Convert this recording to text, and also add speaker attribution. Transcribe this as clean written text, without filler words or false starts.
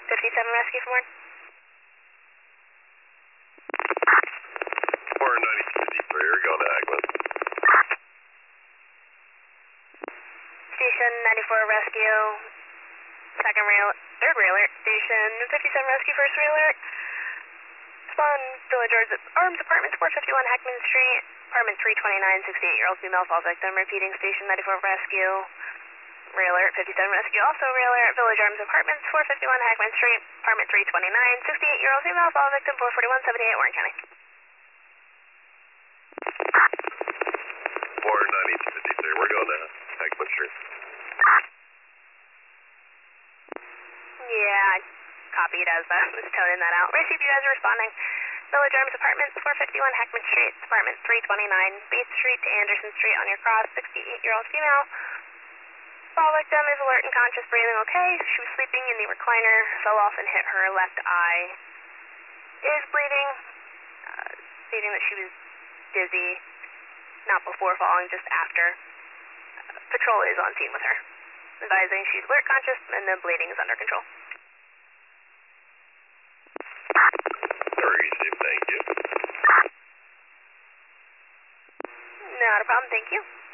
Speaker 1: 57 rescue for more.
Speaker 2: 49253, we're going to Agman.
Speaker 1: Station 94 rescue, third re-alert. Station 57 rescue, first re-alert. Spawn, Village Arms Apartments, 451 Hackman Street, apartment 329, 68-year-old female fall victim. Repeating, Station 94 rescue, re-alert, 57 rescue, also re-alert. Village Arms Apartments, 451 Hackman Street, apartment 329, 68-year-old female fall victim, 441, 78, Warren County.
Speaker 2: 49253, we're going to Hackman Street.
Speaker 1: Yeah, I copied as I was toning that out. Receive you guys are responding. Village Arms Apartments, 451 Hackman Street, apartment 329, Bates Street to Anderson Street on your cross, 68-year-old female. Fall victim is alert and conscious, breathing okay. She was sleeping in the recliner, fell off and hit her left eye. Is bleeding, stating that she was dizzy, not before falling, just after. Patrol is on scene with her. Advising she's alert, conscious, and the bleeding is under control.
Speaker 2: Receive, thank you.
Speaker 1: Not a problem, thank you.